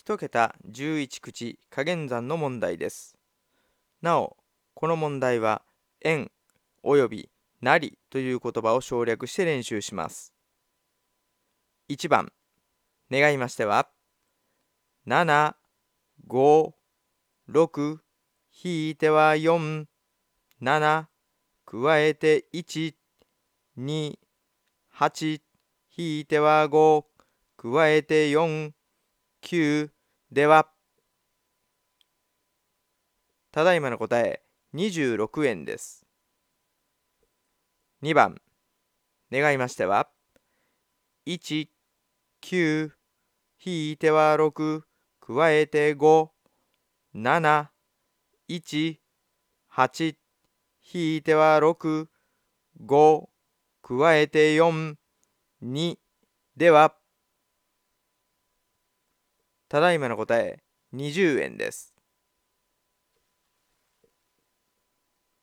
1桁11口加減算の問題です。なお、この問題は円およびなりという言葉を省略して練習します。1番、願いましては、7、5、6、引いては4、7、加えて1、2、8、引いては5、加えて4、9では、ただいまの答え26円です。2番、願いましては、1、9、引いては6、加えて5、7、1、8、引いては6、5、加えて4、2では、ただいまの答え20円です。